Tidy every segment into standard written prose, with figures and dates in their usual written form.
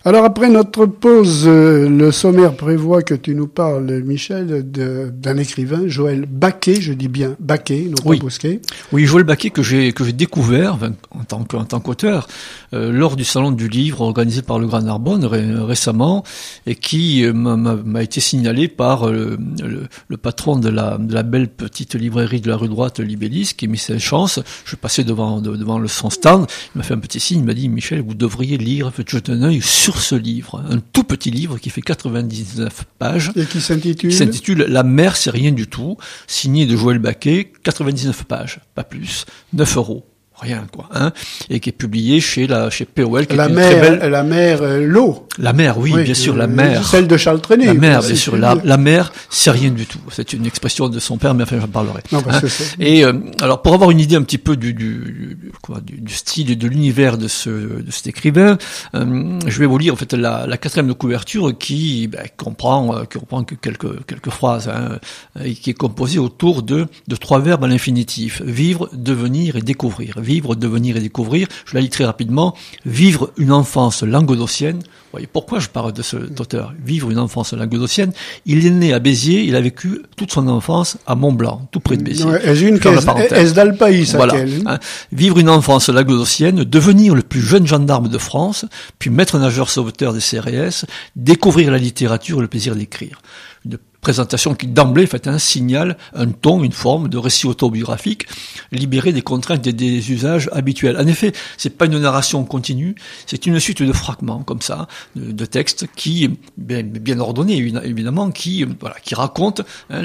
Alors après notre pause, le sommaire prévoit que tu nous parles, Michel, d'un écrivain, Joël Baquet, je dis bien Baquet, non pas Bousquet. Oui, Joël Baquet que j'ai découvert en tant qu'auteur lors du salon du livre organisé par le Grand Narbonne récemment et qui m'a été signalé par le patron de la belle petite librairie de la rue droite, Libellis, qui est Michel Chance. Je passais devant son stand, il m'a fait un petit signe, il m'a dit: Michel, vous devriez lire, faites jeter un œil sur ce livre, un tout petit livre qui fait 99 pages. Et qui s'intitule La mer, c'est rien du tout, signé de Joël Baquet, 99 pages, pas plus, 9 €. Rien, quoi, hein, et qui est publié chez POL. La mer, l'eau. La mer, oui, bien sûr, la mer. Celle de Charles Trenet. La mer, bien sûr, la mer, c'est rien du tout. C'est une expression de son père, mais enfin, j'en parlerai. Non, parce que et, alors, pour avoir une idée un petit peu du style et de l'univers de cet écrivain, je vais vous lire, en fait, la 4e de couverture qui comprend que quelques phrases, hein, et qui est composée autour de 3 verbes à l'infinitif. Vivre, devenir et découvrir. Vivre, devenir et découvrir. Je la lis très rapidement. Vivre une enfance languedocienne. Vous voyez pourquoi je parle de cet auteur. Vivre une enfance languedocienne. Il est né à Béziers. Il a vécu toute son enfance à Mont-Blanc, tout près de Béziers. Est-ce d'Alpaïs, voilà. Hein. Vivre une enfance languedocienne. Devenir le plus jeune gendarme de France. Puis maître nageur sauveteur des CRS. Découvrir la littérature et le plaisir d'écrire. Une présentation qui d'emblée fait un signal, un ton, une forme de récit autobiographique, libéré des contraintes et des usages habituels. En effet, c'est pas une narration continue, c'est une suite de fragments comme ça, de textes qui, bien ordonnés évidemment, qui racontent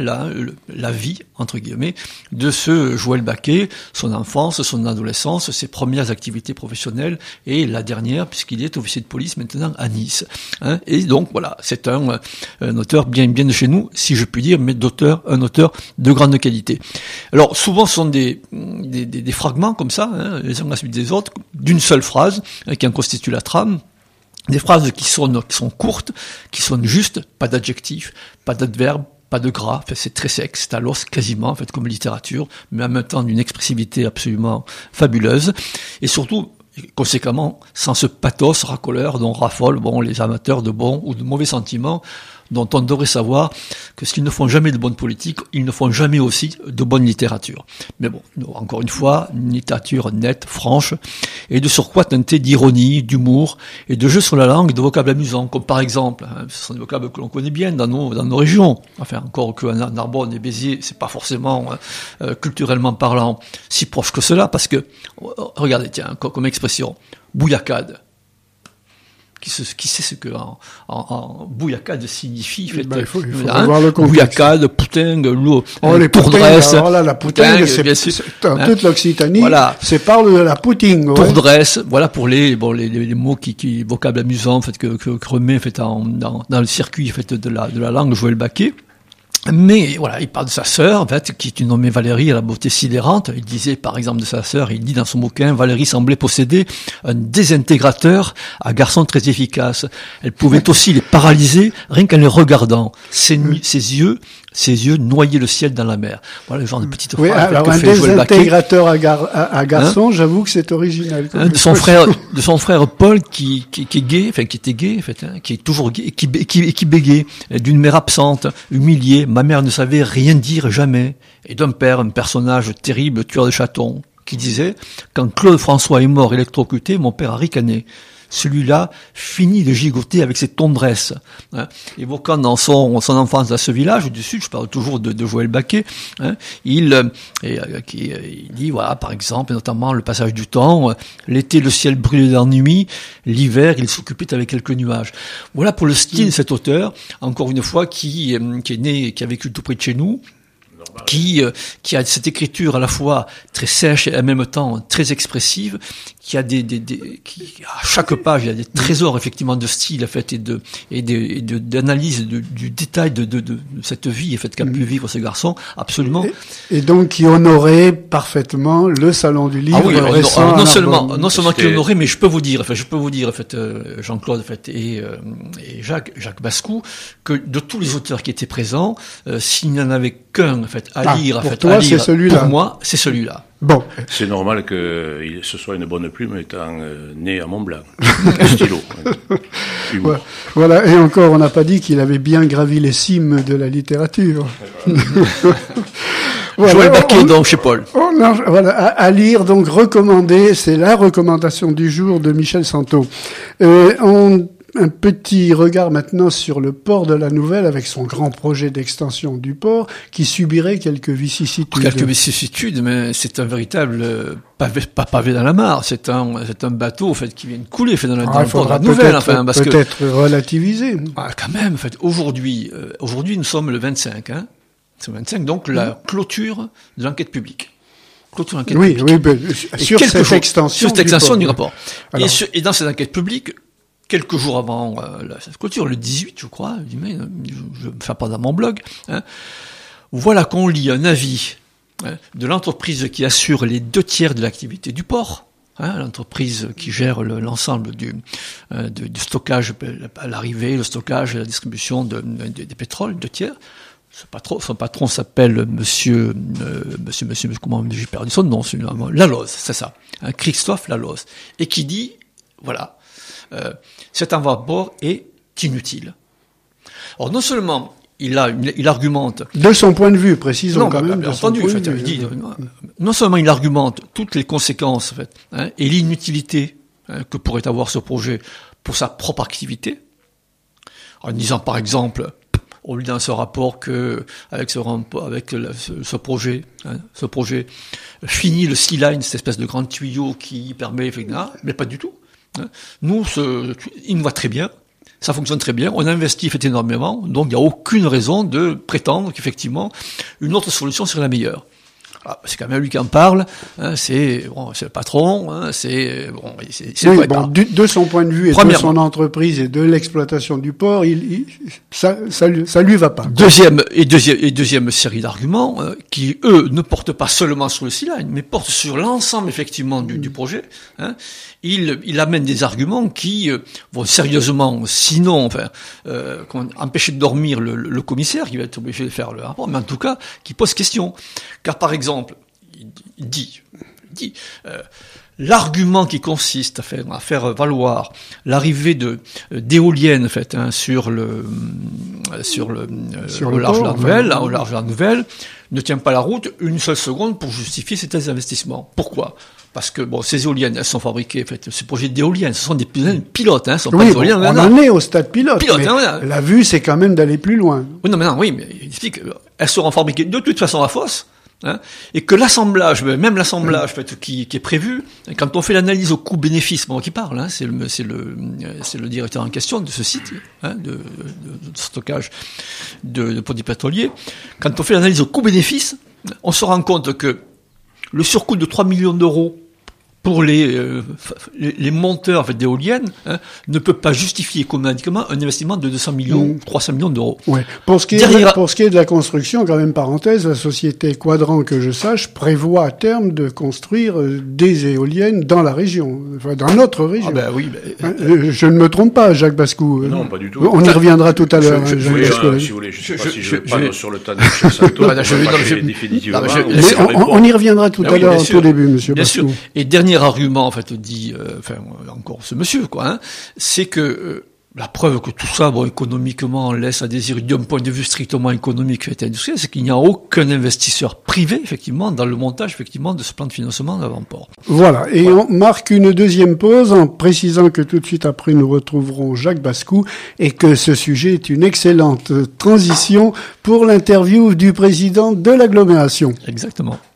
la vie entre guillemets de ce Joël Baquet, son enfance, son adolescence, ses premières activités professionnelles et la dernière puisqu'il est officier de police maintenant à Nice. Hein, et donc voilà, c'est un auteur bien de chez nous, si je puis dire, mais un auteur de grande qualité. Alors souvent ce sont des fragments comme ça, hein, les uns à la suite des autres, d'une seule phrase, qui en constitue la trame. Des phrases qui sont courtes, qui sont justes, pas d'adjectifs, pas d'adverbes, pas de gras, enfin, c'est très sec, c'est à l'os quasiment, en fait, comme littérature, mais en même temps d'une expressivité absolument fabuleuse, et surtout, conséquemment, sans ce pathos racoleur dont raffolent les amateurs de bons ou de mauvais sentiments, dont on devrait savoir que s'ils ne font jamais de bonne politique, ils ne font jamais aussi de bonne littérature. Mais bon, encore une fois, une littérature nette, franche, et de surcroît teintée d'ironie, d'humour, et de jeux sur la langue et de vocables amusants, comme par exemple, hein, ce sont des vocables que l'on connaît bien dans nos régions, enfin encore que Narbonne et Béziers, c'est pas forcément culturellement parlant si proche que cela, parce que, regardez, tiens, comme expression, bouillacade. Qui sait ce que en bouillacade signifie, fait, il faut voir le contexte. Bouillacade, poutingue, l'eau, les tourdresse. Alors là, la poutingue, c'est dans toute l'Occitanie. Voilà. C'est parle de la poutingue. Tourdresse, voilà pour les mots qui vocables amusants, en fait, que remet, en fait, dans le circuit, en fait, de la langue Joël Baquet. Mais voilà, il parle de sa sœur, en fait, qui est une nommée Valérie à la beauté sidérante. Il disait, par exemple, de sa sœur, il dit dans son bouquin, Valérie semblait posséder un désintégrateur à garçon très efficace. Elle pouvait aussi les paralyser rien qu'en les regardant. Ses yeux noyaient le ciel dans la mer. Voilà le genre de petite phrase. Oui, alors un désintégrateur à garçon, j'avoue que c'est original. De son frère Paul, qui est gay, enfin, qui était gay, en fait, hein, qui est toujours gay, et qui bégait, d'une mère absente, humiliée. Ma mère ne savait rien dire jamais. Et d'un père, un personnage terrible, tueur de chatons, qui disait, quand Claude François est mort électrocuté, mon père a ricané. Celui-là finit de gigoter avec ses tendresses, hein, évoquant dans son enfance dans ce village du Sud, je parle toujours de Joël Baquet, hein, il dit, voilà, par exemple, notamment le passage du temps, l'été le ciel brûlait d'ennui, l'hiver il s'occupait avec quelques nuages. Voilà pour le style de cet auteur, encore une fois, qui est né, qui a vécu tout près de chez nous, qui a cette écriture à la fois très sèche et en même temps très expressive, qui a à chaque page il y a des trésors effectivement de style en fait et d'analyse du détail de cette vie en fait qu'a pu vivre ce garçon absolument. Et donc qui honorait parfaitement le salon du livre. Ah oui, non seulement qui honorait, mais je peux vous dire en fait Jean-Claude en fait et Jacques Bascou que de tous les auteurs qui étaient présents, s'il n'y en avait qu'un en fait à lire en fait toi, c'est celui-là. Pour moi, c'est celui-là. Bon. C'est normal que ce soit une bonne plume étant né à Mont-Blanc. Stylo. Voilà, et encore, on n'a pas dit qu'il avait bien gravi les cimes de la littérature. Voilà, Joël Baquet, donc, chez Paul. Voilà, à lire, donc, recommandé, c'est la recommandation du jour de Michel Santo. Un petit regard maintenant sur le port de la Nouvelle avec son grand projet d'extension du port qui subirait quelques vicissitudes. Quelques vicissitudes, mais c'est un véritable pas pavé dans la mare. C'est un bateau en fait qui vient de couler dans le port de la Nouvelle. Peut-être relativiser. Quand même, en fait, aujourd'hui nous sommes le 25. C'est le 25, donc la clôture de l'enquête publique. Oui, sur cette extension du rapport. Alors, et dans cette enquête publique. Quelques jours avant la clôture, le 18, je crois, je me fais pas dans mon blog, voilà qu'on lit un avis de l'entreprise qui assure les 2/3 de l'activité du port, l'entreprise qui gère l'ensemble du stockage à l'arrivée, le stockage et la distribution des pétroles, 2/3. Son patron s'appelle monsieur, comment j'ai perdu son nom, Laloze, c'est ça, Christophe Laloze, et qui dit, voilà, cet avant-port est inutile. Alors non seulement il argumente de son point de vue, précisons quand même. Bien entendu, non seulement il argumente toutes les conséquences et l'inutilité que pourrait avoir ce projet pour sa propre activité, en disant par exemple, on lui dans ce rapport que avec ce projet finit le Sea Line, cette espèce de grand tuyau qui permet, mais pas du tout. Nous, il nous va très bien, ça fonctionne très bien, on investit énormément, donc il n'y a aucune raison de prétendre qu'effectivement une autre solution serait la meilleure. C'est quand même lui qui en parle, c'est le patron, de son point de vue et de son entreprise et de l'exploitation du port, ça lui va pas. Deuxième série d'arguments qui eux ne portent pas seulement sur le Sea Line, mais portent sur l'ensemble effectivement du projet. Il amène des arguments qui vont sérieusement, sinon, empêcher de dormir le commissaire qui va être obligé de faire le rapport, mais en tout cas qui pose question. Car par exemple, il dit l'argument qui consiste à faire valoir l'arrivée d'éoliennes sur le large de la Nouvelle, au large de la Nouvelle, ne tient pas la route une seule seconde pour justifier ces investissements. Pourquoi ? Parce que ces éoliennes, elles sont fabriquées, ces projets d'éoliennes, ce sont des pilotes, sont pas des éoliennes. On en est au stade pilote, mais la vue, c'est quand même d'aller plus loin. Oui, mais il explique, elles seront fabriquées de toute façon à Fos, et que l'assemblage, même l'assemblage qui est prévu, quand on fait l'analyse au coût-bénéfice, qui parle, c'est le directeur en question de ce site de stockage de produits pétroliers. Quand on fait l'analyse au coût-bénéfice, on se rend compte que le surcoût de 3 millions d'euros pour les monteurs d'éoliennes ne peut pas justifier économiquement un investissement de 200 millions, 300 millions d'euros. Ouais. Pour ce qui est de la construction, quand même parenthèse, la société Quadrant, que je sache, prévoit à terme de construire des éoliennes dans la région, dans notre région. Je ne me trompe pas, Jacques Bascou. Non, pas du tout. On y reviendra tout à l'heure. Si vous voulez, je ne sais pas si je parle sur le tas de Michel Santo. Définitivement. On y reviendra tout à l'heure, au tout début, monsieur Bascou. Et dernier argument, dit, encore ce monsieur, c'est que la preuve que tout ça, économiquement, laisse à désirer d'un point de vue strictement économique et industriel, c'est qu'il n'y a aucun investisseur privé, effectivement, dans le montage, effectivement, de ce plan de financement d'avant-port. Voilà. Et on marque une deuxième pause en précisant que tout de suite après, nous retrouverons Jacques Bascou et que ce sujet est une excellente transition pour l'interview du président de l'agglomération. Exactement.